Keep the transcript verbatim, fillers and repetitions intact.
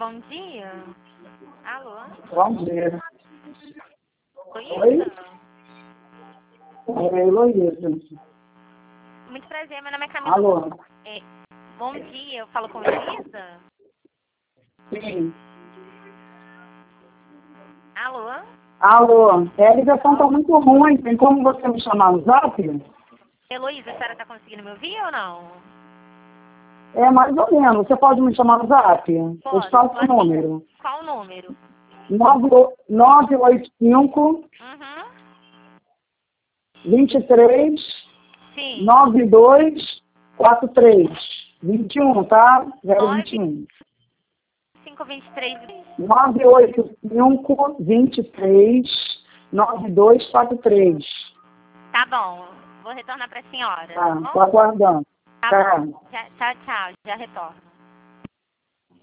bom dia. Alô? Bom dia. Heloísa? É Heloísa. Muito prazer, meu nome é Camila. Alô? É, bom dia, eu falo com Heloísa? Sim. Alô? Alô? É, a ligação está muito ruim. Tem como você me chamar no zap? Heloísa, a senhora está conseguindo me ouvir ou não? É, mais ou menos. Você pode me chamar no zap? Eu Posso, te passo o pode. número. Qual o número? nove oito cinco, Uhum. vinte e três, Sim. nove dois quatro três. vinte e um, tá? zero vinte e um. cinco vinte e três. nove oito cinco, vinte e três, nove dois quatro três. Tá bom, vou retornar para a senhora. Tá, Tá tô bom? aguardando. Tá Tá. bom. Já, tchau, tchau. Já retorno.